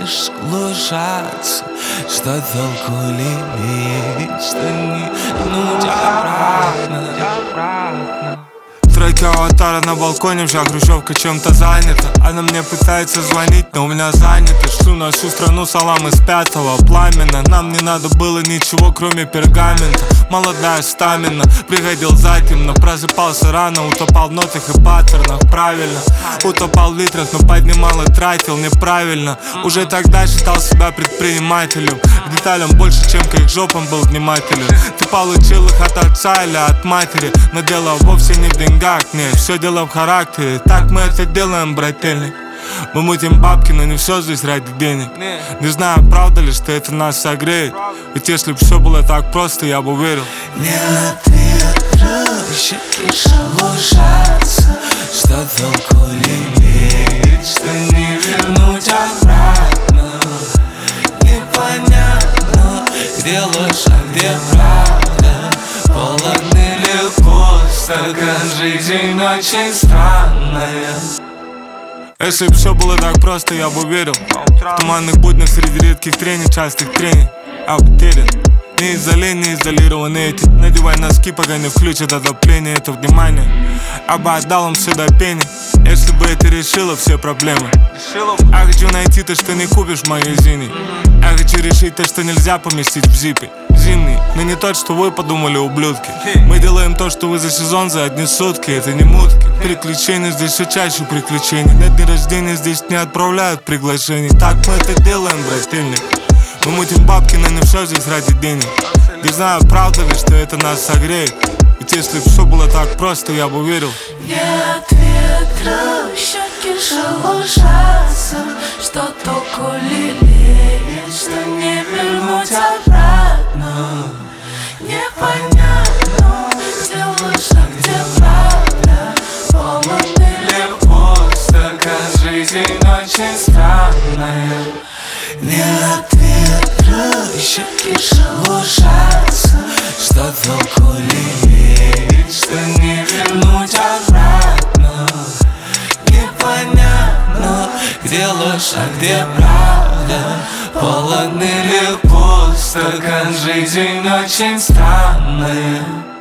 лишь глушатся. Что толку лелеять, что не вернуть обратно. Тройка аватара на балконе, вся хрущевка чем-то занята. Она мне пытается звонить, но у меня занято. Шлю на всю страну салам из пятого пламена. Нам не надо было ничего, кроме пергамента. Молодая стамина, приходил затемно. Просыпался рано, утопал в нотах и паттернах. Правильно, утопал в литрах, но поднимал и тратил неправильно. Уже тогда считал себя предпринимателем. К деталям больше, чем к их жопам был внимателен. Ты получил их от отца или от матери, но дело вовсе не в деньгах. Нет, все дело в характере. Так мы это делаем, брательник. Мы мутим бабки, но не все здесь ради денег. Не знаю, правда ли, что это нас согреет. Ведь если бы все было так просто, я бы верил. Не ответ, щеки шелушатся. Что толку лелеять, что не вернуть обратно. Непонятно, где ложь, а где правда. Полон или пусто, жизнь очень странная. Если бы все было так просто, я бы верил. В туманных буднях среди редких трений, частых трений я потерян. Не из-за лени, не изолированы эти. Надевай носки, пока не включат отопление. Это внимание, я бы отдал им все до пени, если бы это решило все проблемы. Я хочу найти то, что не купишь в магазине. Я хочу решить то, что нельзя поместить в зипе. Зимний, но не тот, что вы подумали, ублюдки. Мы делаем то, что вы за сезон, за одни сутки. Это не мутки. Приключения здесь все чаще приключений. На дни рождения здесь не отправляют приглашений. Так мы это делаем, брательник. Мы мутим бабки, но не все здесь ради денег. Не знаю, правда ли, что это нас согреет. Ведь если бы все было так просто, я бы верил. Не от ветра щеки шелушатся. Что толку лелеять, что не вернуть обратно. Непонятно, где ложь, а где правда. Полон или пусто, жизнь очень странная. Не от ветра щеки шелушатся. Что толку лелеять, что не вернуть обратно. Непонятно, где ложь, а где правда. Полон или пусто, жизнь очень странная.